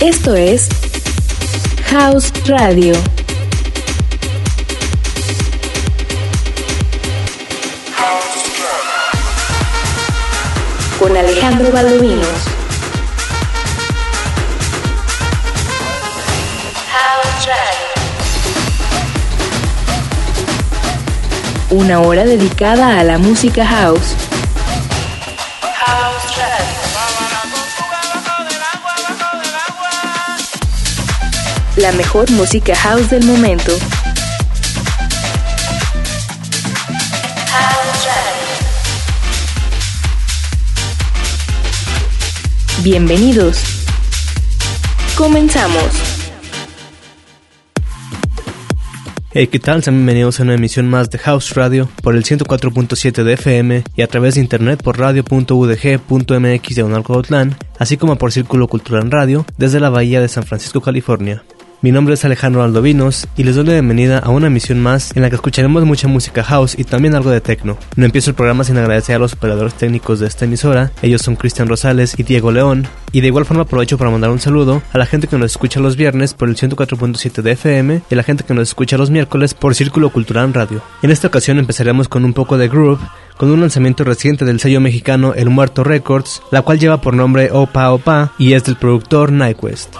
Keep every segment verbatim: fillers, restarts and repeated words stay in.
Esto es House Radio. Con Alejandro Valdovinos. House Radio. Una hora dedicada a la música house. House Radio. La mejor música house del momento. House Radio. Bienvenidos. Comenzamos. Hey, ¿qué tal? Sean bienvenidos a una emisión más de House Radio por el ciento cuatro punto siete de F M y a través de internet por radio punto u d g punto m x diagonal Cuautitlán, así como por Círculo Cultural Radio desde la Bahía de San Francisco, California. Mi nombre es Alejandro Valdovinos y les doy la bienvenida a una emisión más en la que escucharemos mucha música house y también algo de techno. No empiezo el programa sin agradecer a los operadores técnicos de esta emisora, ellos son Cristian Rosales y Diego León, y de igual forma aprovecho para mandar un saludo a la gente que nos escucha los viernes por el ciento cuatro punto siete de F M y a la gente que nos escucha los miércoles por Círculo Cultural Radio. En esta ocasión empezaremos con un poco de groove, con un lanzamiento reciente del sello mexicano El Muerto Records, la cual lleva por nombre Opa Opa y es del productor Nyquist.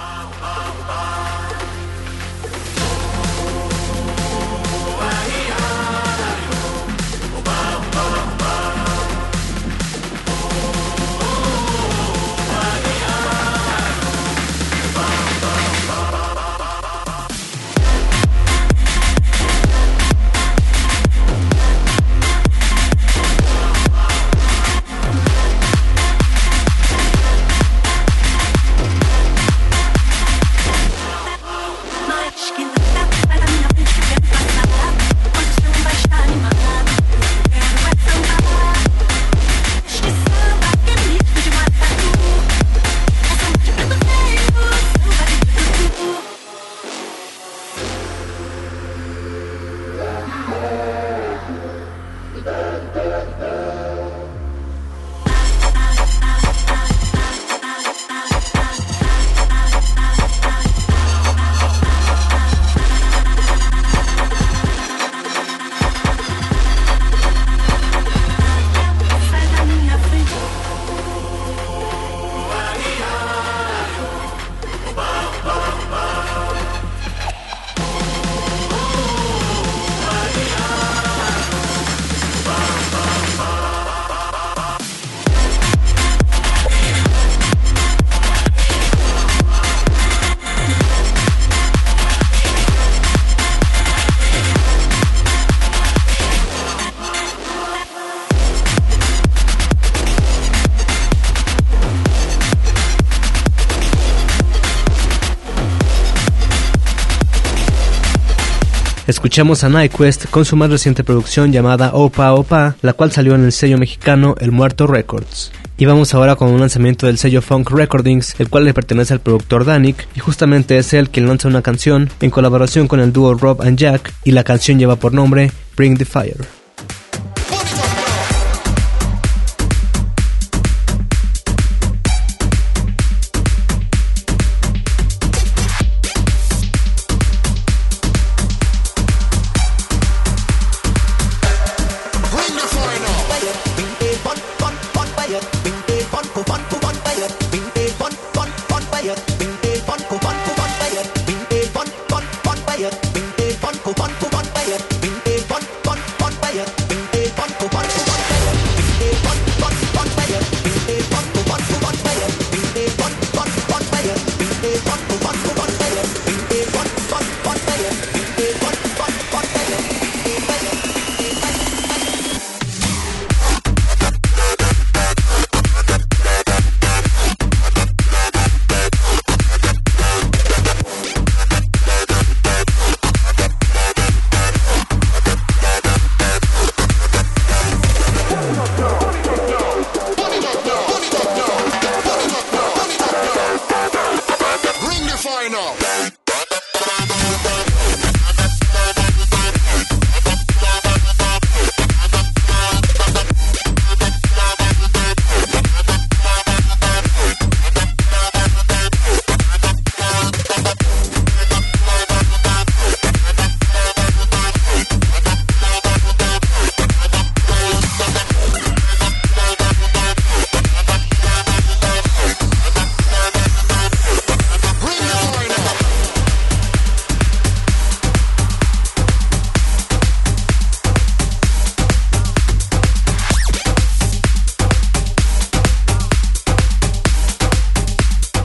Escuchamos a Nyquist con su más reciente producción llamada Opa Opa, la cual salió en el sello mexicano El Muerto Records. Y vamos ahora con un lanzamiento del sello Funk Recordings, el cual le pertenece al productor Danik, y justamente es él quien lanza una canción en colaboración con el dúo Rob and Jack, y la canción lleva por nombre Bring the Fire. Fire.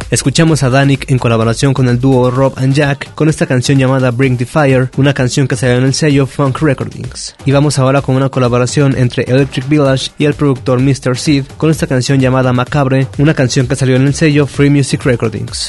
Escuchamos a Danik en colaboración con el dúo Rob and Jack con esta canción llamada Bring the Fire, una canción que salió en el sello Funk Recordings. Y vamos ahora con una colaboración entre Electric Village y el productor mister Sid con esta canción llamada Macabre, una canción que salió en el sello Free Music Recordings.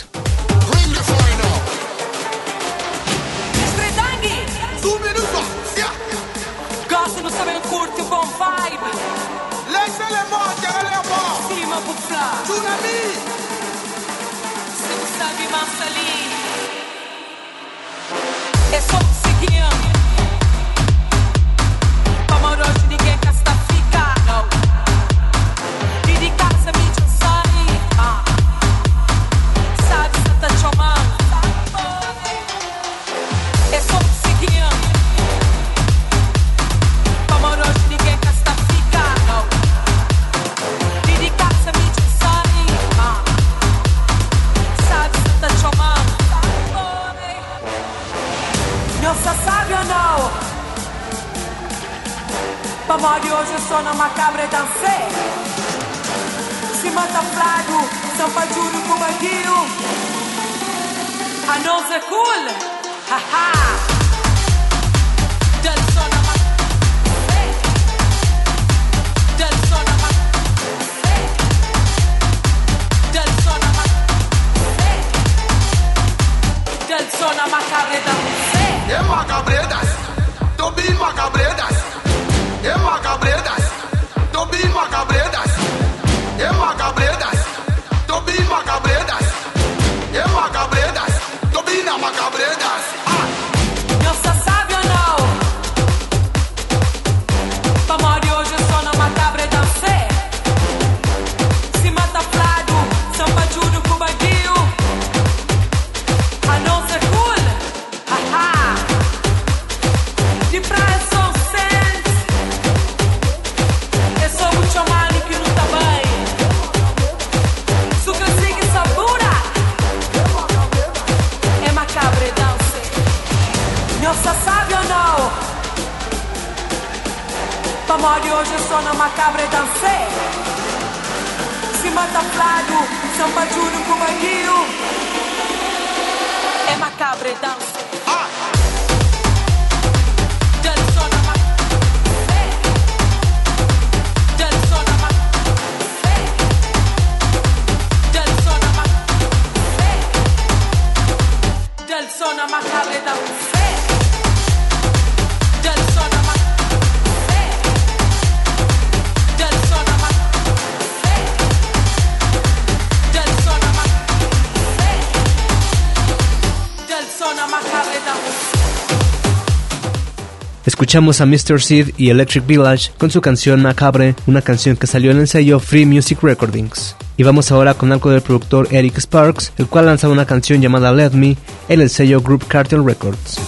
Pamodi hoje sono macabre e dansè. Si mata flago, zampa giuro cubadio. A non se cool, ha ha. Del sono macabre, del sono macabre, del sono macabre, del sono macabre dansè. E macabredas, to be macabredas. E macabredas, to be macabredas. E macabredas, to be macabredas. E macabredas, to be na macabredas. Ah. Não se sabe ou não? Pamodi hoje sono macabre e dansè. Si mata flago, samba giuro cubadio. A non se cool, ha ha. De praia são cents. Eu sou muito chamado que não tá bem. Sucra sigue sabura. É macabre dança. Não se sabe ou não? Pamodi hoje sono macabre e dansè. Si mata flago, samba giuro cubadio. É macabre dança. Ah. Del sono macabre, del sono macabre, del sono macabre, del sono macabre danse, del sono macabre, del sono macabre, del sono macabre, del sono macabre danse. Escuchamos a mister Sid y Electric Village con su canción Macabre, una canción que salió en el sello Free Music Recordings. Y vamos ahora con algo del productor Eric Sparks, el cual lanza una canción llamada Let Me en el sello Group Cartel Records.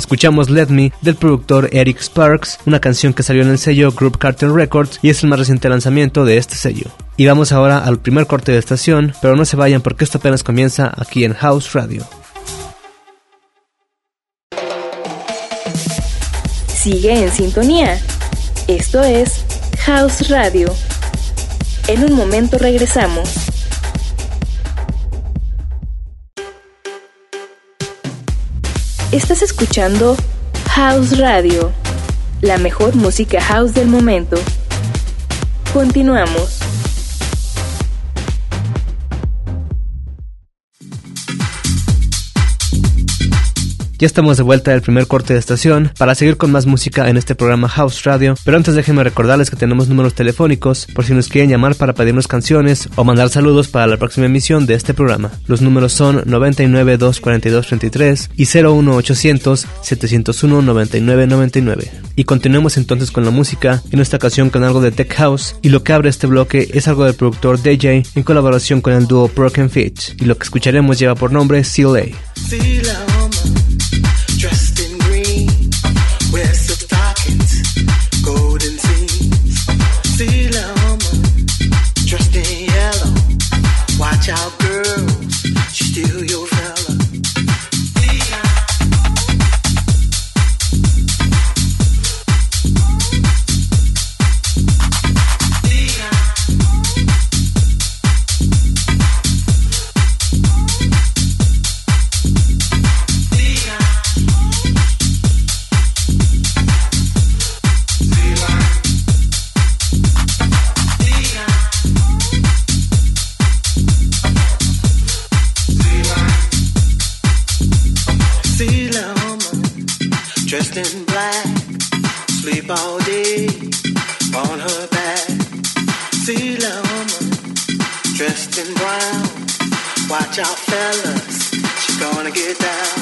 Escuchamos Let Me del productor Eric Sparks, una canción que salió en el sello Group Cartel Records y es el más reciente lanzamiento de este sello. Y vamos ahora al primer corte de estación, pero no se vayan porque esto apenas comienza aquí en House Radio. Sigue en sintonía. Esto es House Radio. En un momento regresamos. Estás escuchando House Radio, la mejor música house del momento. Continuamos. Ya estamos de vuelta del primer corte de estación para seguir con más música en este programa House Radio, pero antes déjenme recordarles que tenemos números telefónicos por si nos quieren llamar para pedirnos canciones o mandar saludos para la próxima emisión de este programa. Los números son noventa y nueve, doscientos cuarenta y dos, treinta y tres y cero uno ochocientos, setecientos uno, noventa y nueve noventa y nueve. Y continuemos entonces con la música, en esta ocasión con algo de Tech House, y lo que abre este bloque es algo del productor D J en colaboración con el dúo Broken Fitch, y lo que escucharemos lleva por nombre Seal A. Dressed in green, wear silk stockings, golden seams. See la woman, dressed in yellow. Watch out, girls, she'll steal your fella. Dressed in black, sleep all day on her back. See la woman, dressed in brown. Watch out, fellas, she's gonna get down.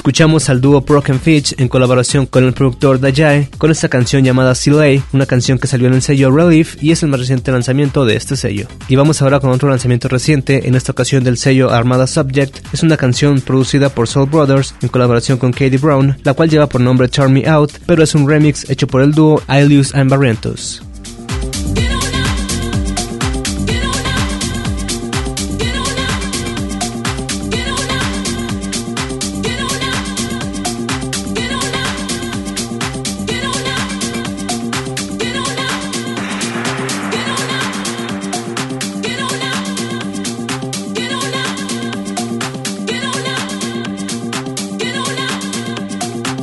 Escuchamos al dúo Broken Fitch en colaboración con el productor Dajae con esta canción llamada Silay, una canción que salió en el sello Relief y es el más reciente lanzamiento de este sello. Y vamos ahora con otro lanzamiento reciente, en esta ocasión del sello Armada Subject. Es una canción producida por Soul Brothers en colaboración con Katie Brown, la cual lleva por nombre Turn Me Out, pero es un remix hecho por el dúo Ailius and Barrientos.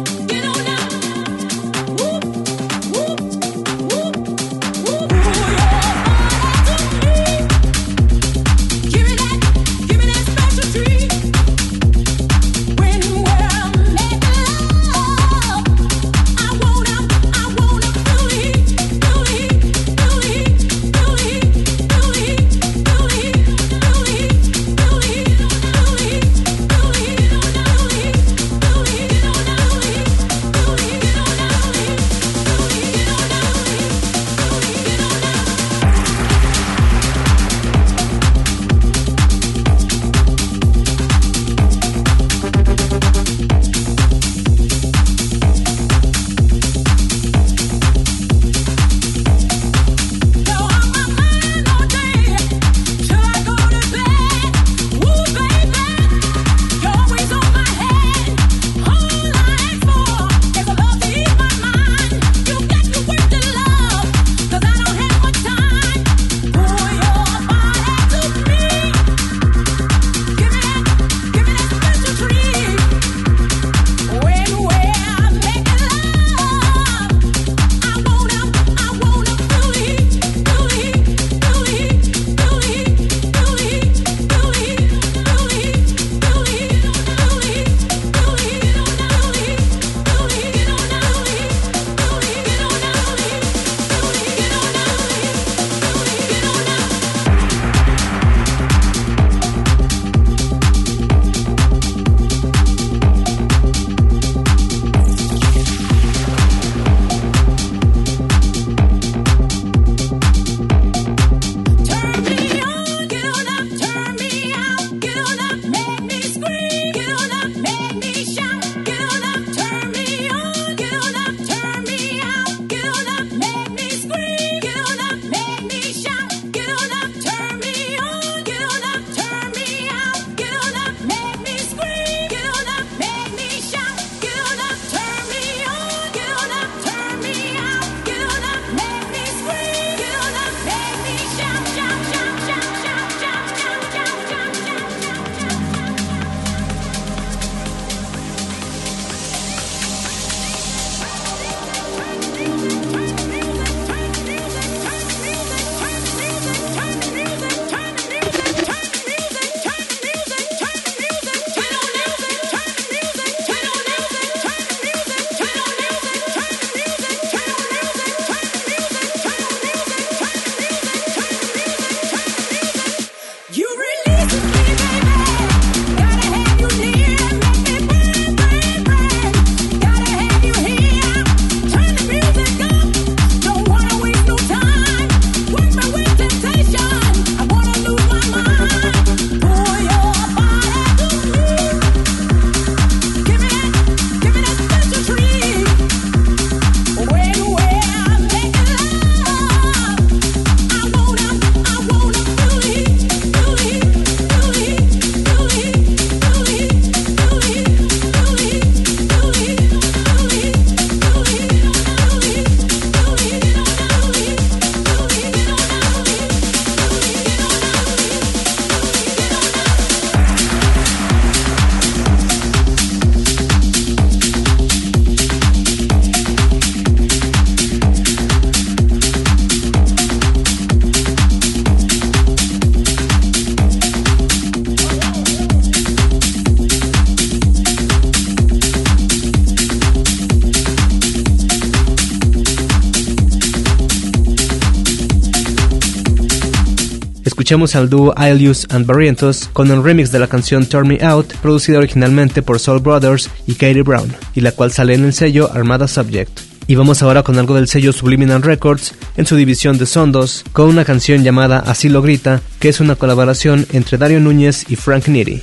Ooh, yeah. Escuchamos al dúo Ilius and Barrientos con el remix de la canción Turn Me Out, producida originalmente por Soul Brothers y Katie Brown, y la cual sale en el sello Armada Subject. Y vamos ahora con algo del sello Subliminal Records en su división de Sondos, con una canción llamada Así lo grita, que es una colaboración entre Dario Núñez y Frank Nitti.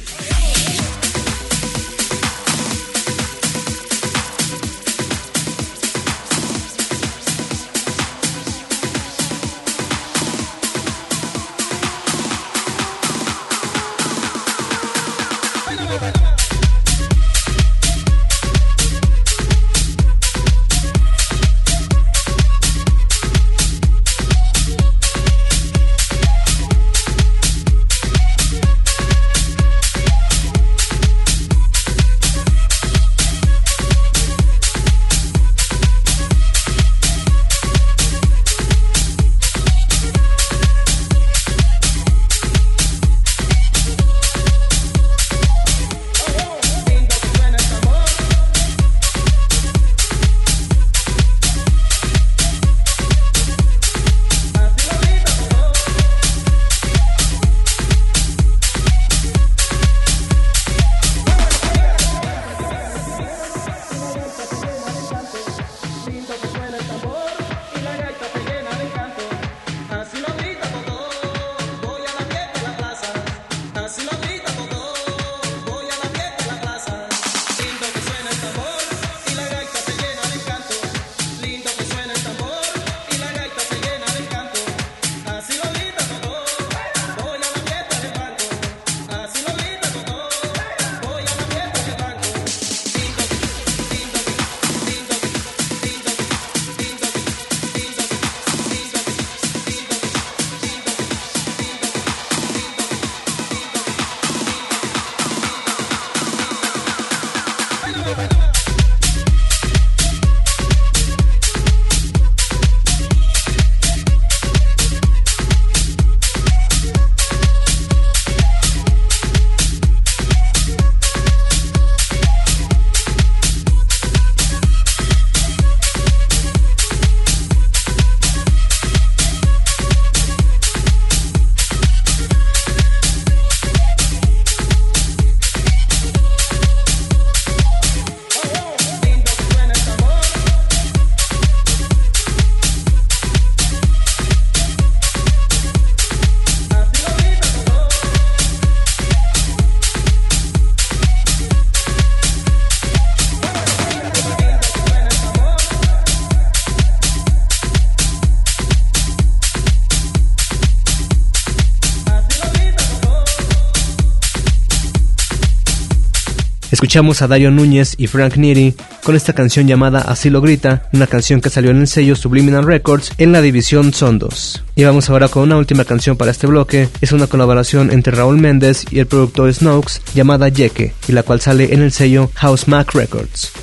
Escuchamos a Dario Núñez y Frank Nitti con esta canción llamada Así lo grita, una canción que salió en el sello Subliminal Records en la división Sondos. Y vamos ahora con una última canción para este bloque. Es una colaboración entre Raúl Méndez y el productor Snokes llamada Yeke, y la cual sale en el sello House Mac Records.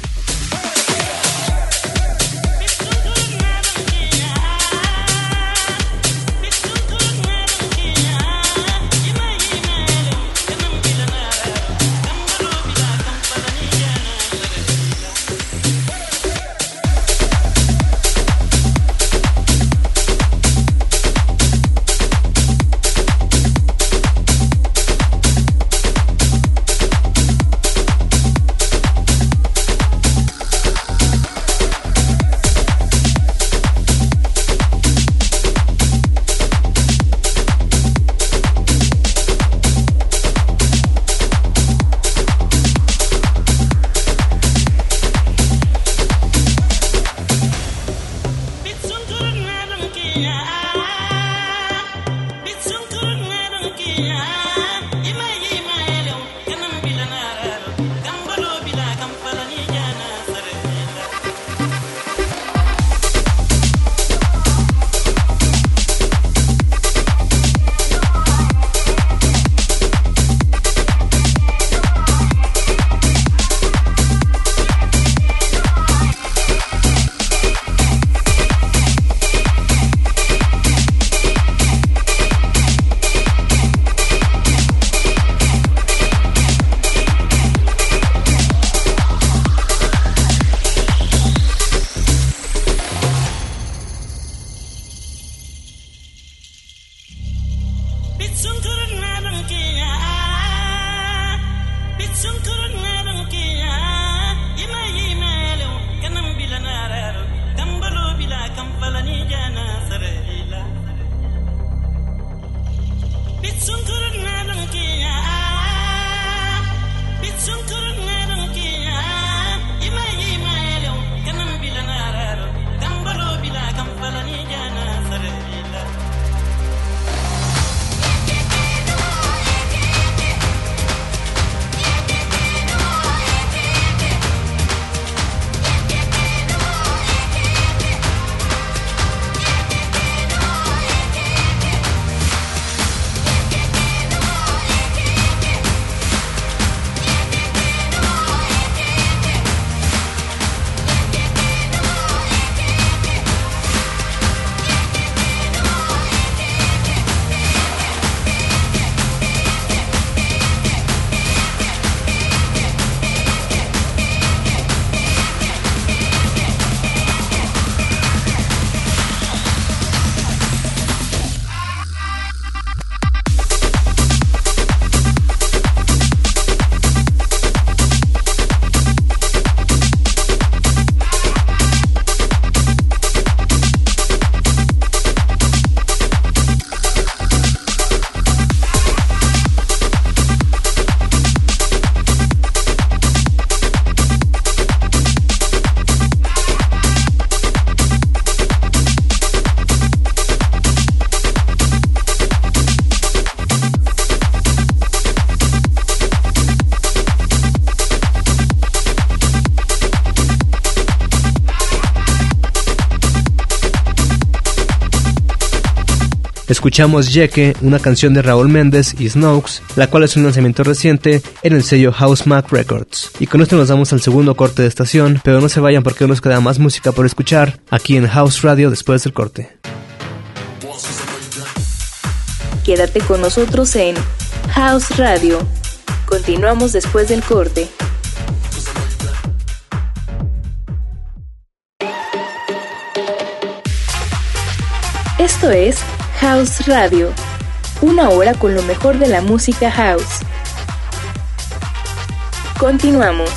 Escuchamos Yeke, una canción de Raúl Méndez y Snokes, la cual es un lanzamiento reciente en el sello Housemack Records. Y con esto nos damos al segundo corte de estación, pero no se vayan porque nos queda más música por escuchar aquí en House Radio después del corte. Quédate con nosotros en House Radio. Continuamos después del corte. Esto es House Radio, una hora con lo mejor de la música house. Continuamos.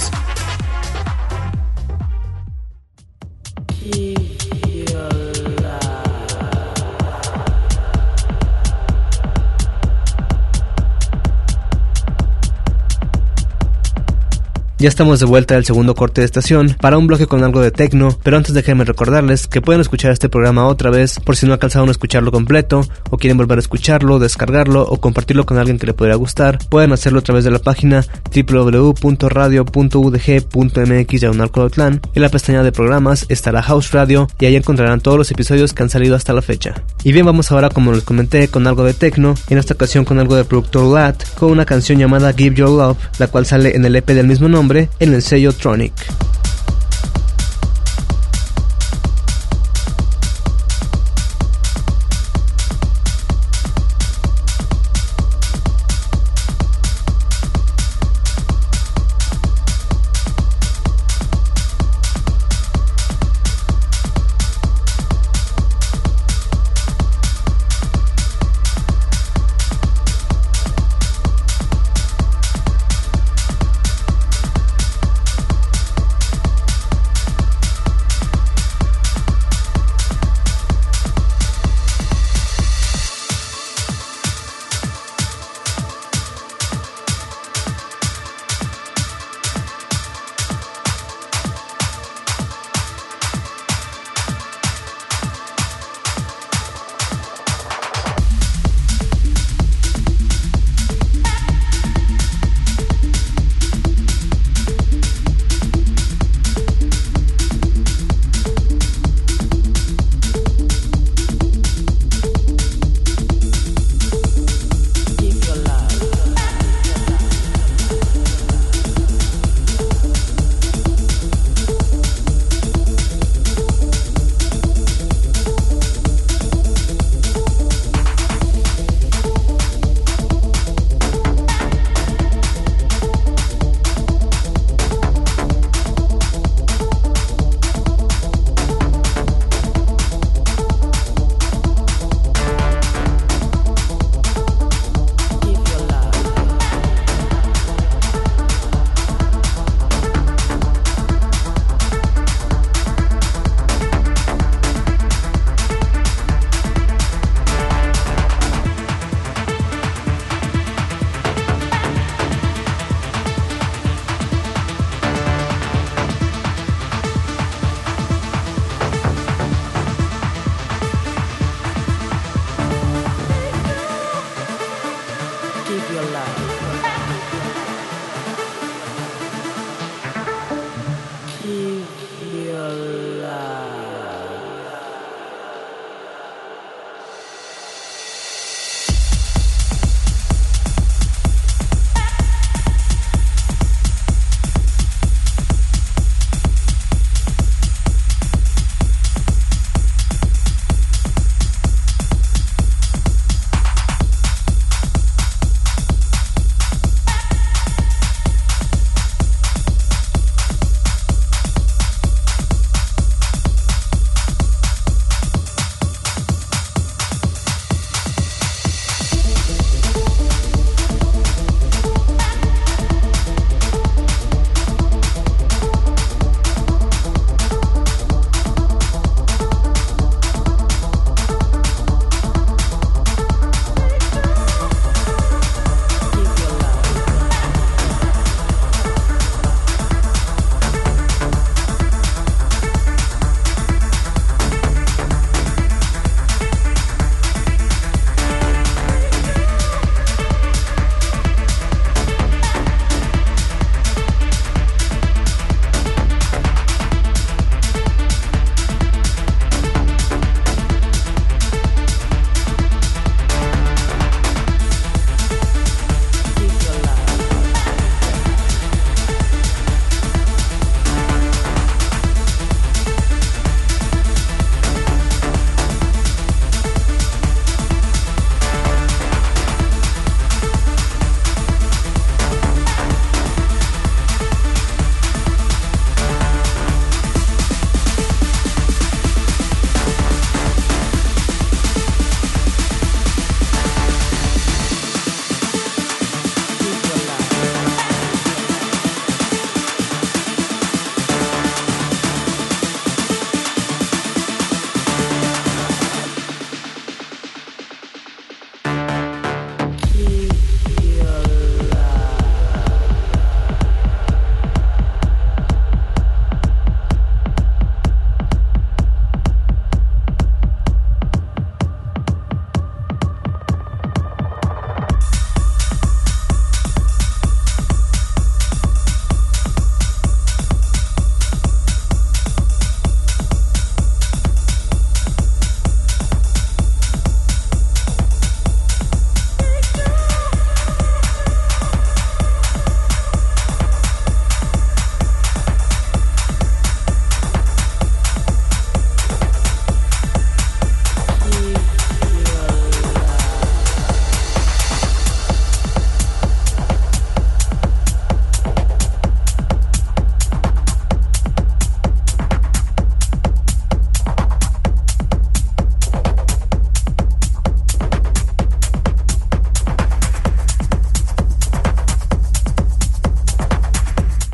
Ya estamos de vuelta del segundo corte de estación para un bloque con algo de techno, pero antes déjenme recordarles que pueden escuchar este programa otra vez por si no alcanzaron a escucharlo completo o quieren volver a escucharlo, descargarlo o compartirlo con alguien que le pudiera gustar. Pueden hacerlo a través de la página doble u doble u doble u punto radio punto u d g punto m x diagonal Cloudland. En la pestaña de programas estará House Radio y ahí encontrarán todos los episodios que han salido hasta la fecha. Y bien, vamos ahora, como les comenté, con algo de techno, en esta ocasión con algo de productor Lat, con una canción llamada Give Your Love, la cual sale en el E P del mismo nombre en el sello Tronic.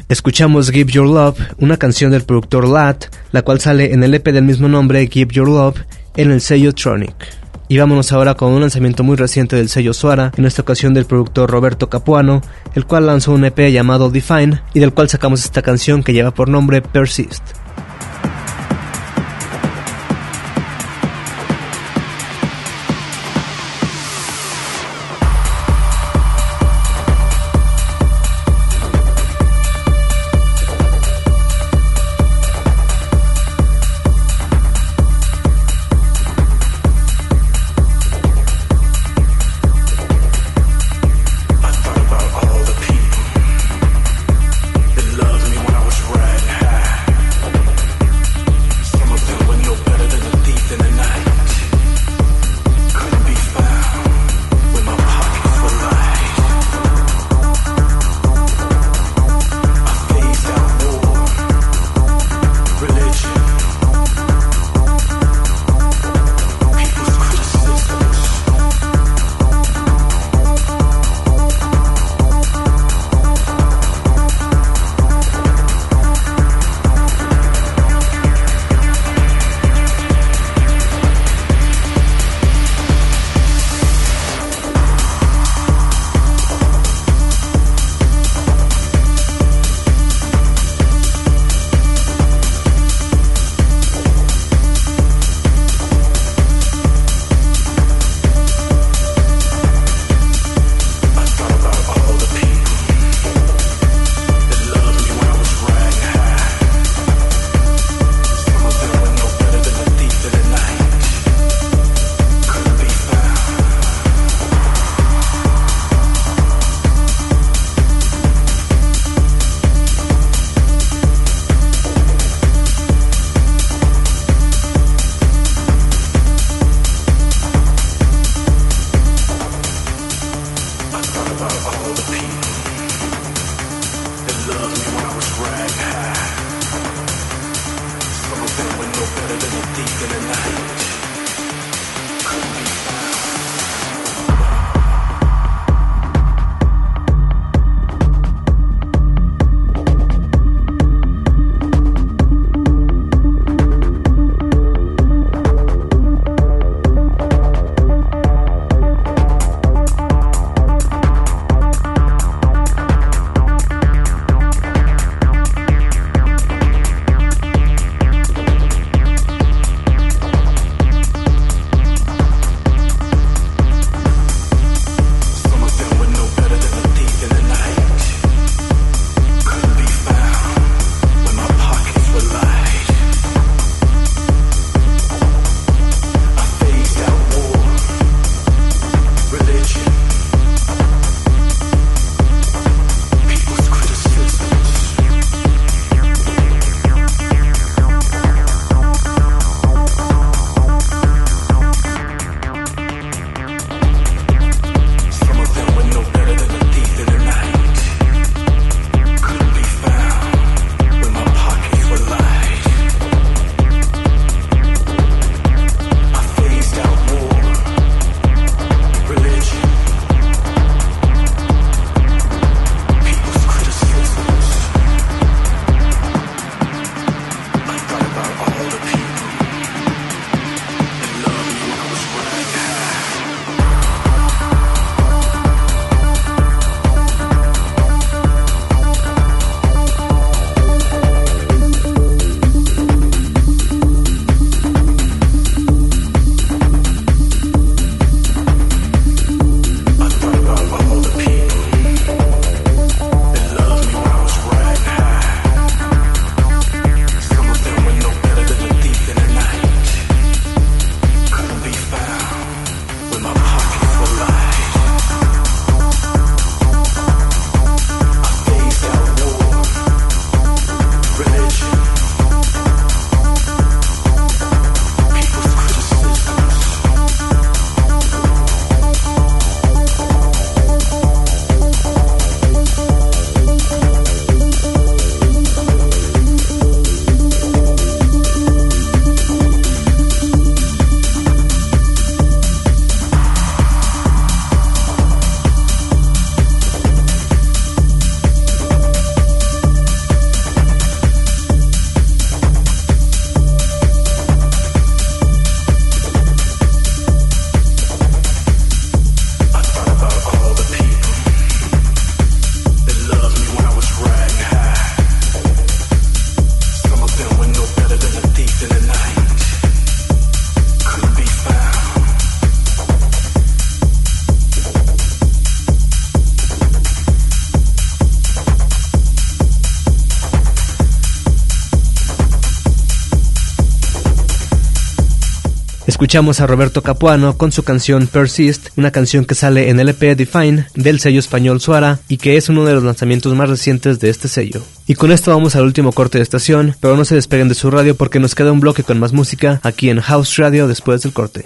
Escuchamos Give Your Love, una canción del productor Lat, la cual sale en el E P del mismo nombre, Give Your Love, en el sello Tronic. Y vámonos ahora con un lanzamiento muy reciente del sello Suara, en esta ocasión del productor Roberto Capuano, el cual lanzó un E P llamado Define, y del cual sacamos esta canción que lleva por nombre Persist. Loved me when I was riding high. Escuchamos a Roberto Capuano con su canción Persist, una canción que sale en el E P Define del sello español Suara y que es uno de los lanzamientos más recientes de este sello. Y con esto vamos al último corte de estación, pero no se despeguen de su radio porque nos queda un bloque con más música aquí en House Radio después del corte.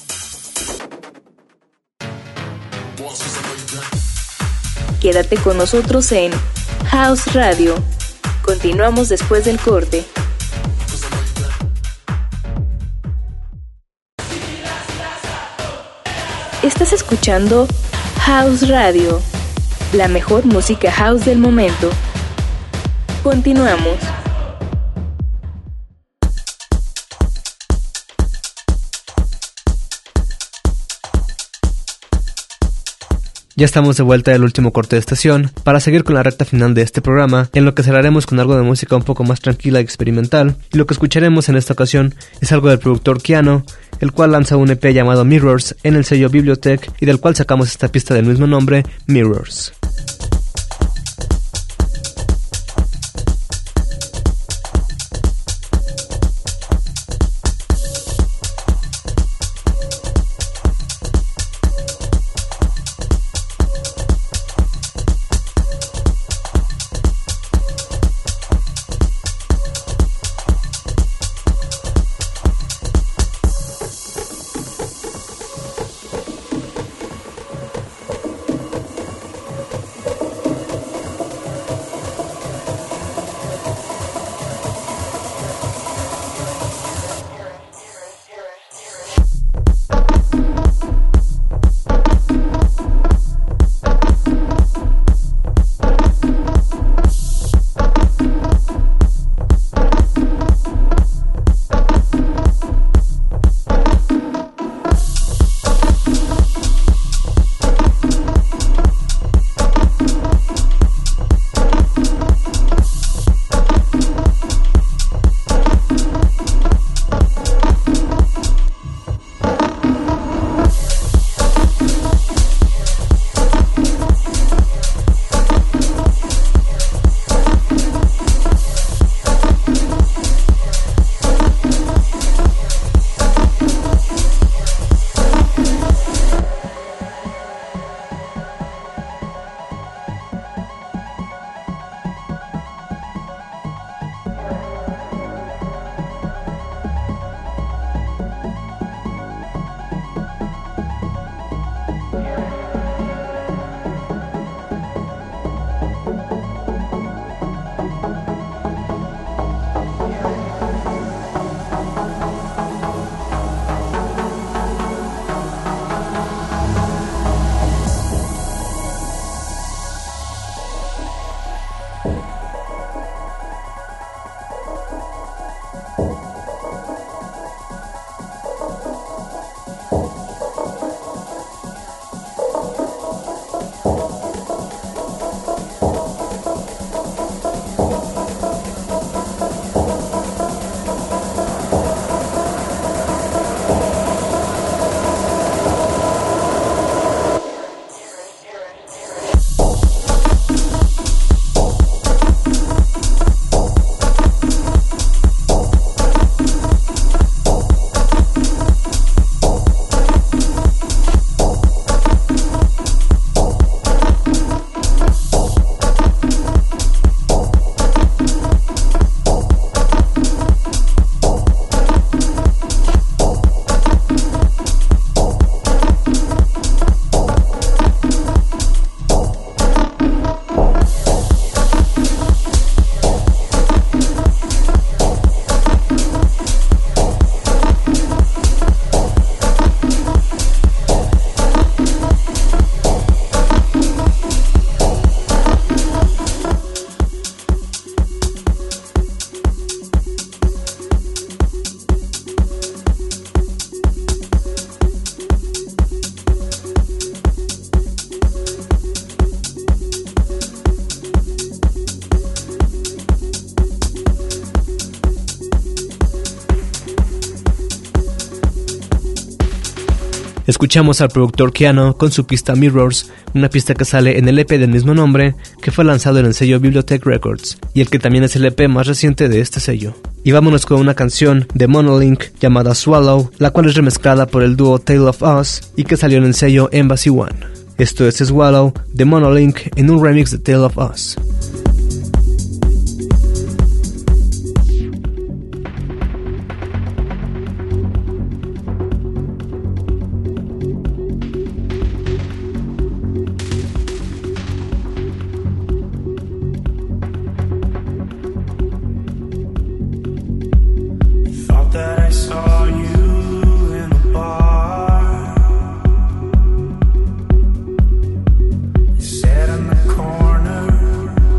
Quédate con nosotros en House Radio. Continuamos después del corte. Estás escuchando House Radio, la mejor música house del momento. Continuamos. Ya estamos de vuelta del último corte de estación para seguir con la recta final de este programa, en lo que cerraremos con algo de música un poco más tranquila y experimental, y lo que escucharemos en esta ocasión es algo del productor Keanu, el cual lanza un E P llamado Mirrors en el sello Bibliotech y del cual sacamos esta pista del mismo nombre, Mirrors. Escuchamos al productor Keanu con su pista Mirrors, una pista que sale en el E P del mismo nombre, que fue lanzado en el sello Bibliotech Records, y el que también es el E P más reciente de este sello. Y vámonos con una canción de Monolink llamada Swallow, la cual es remezclada por el dúo Tale of Us y que salió en el sello Embassy One. Esto es Swallow de Monolink en un remix de Tale of Us. Sat in the corner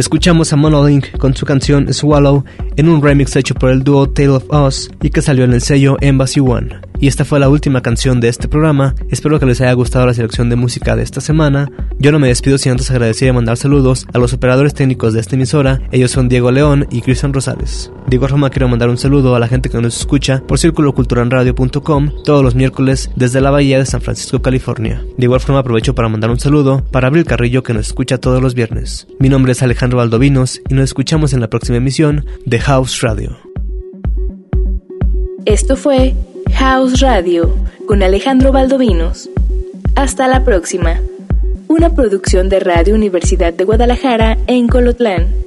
Escuchamos a Monolink con su canción Swallow en un remix hecho por el dúo Tale of Us y que salió en el sello Embassy One. Y esta fue la última canción de este programa. Espero que les haya gustado la selección de música de esta semana. Yo no me despido sin antes agradecer y mandar saludos a los operadores técnicos de esta emisora. Ellos son Diego León y Cristian Rosales. De igual forma quiero mandar un saludo a la gente que nos escucha por círculo cultural radio punto com todos los miércoles desde la bahía de San Francisco, California. De igual forma aprovecho para mandar un saludo para Abril Carrillo, que nos escucha todos los viernes. Mi nombre es Alejandro Valdovinos y nos escuchamos en la próxima emisión de House Radio. Esto fue House Radio con Alejandro Valdovinos. Hasta la próxima. Una producción de Radio Universidad de Guadalajara en Colotlán.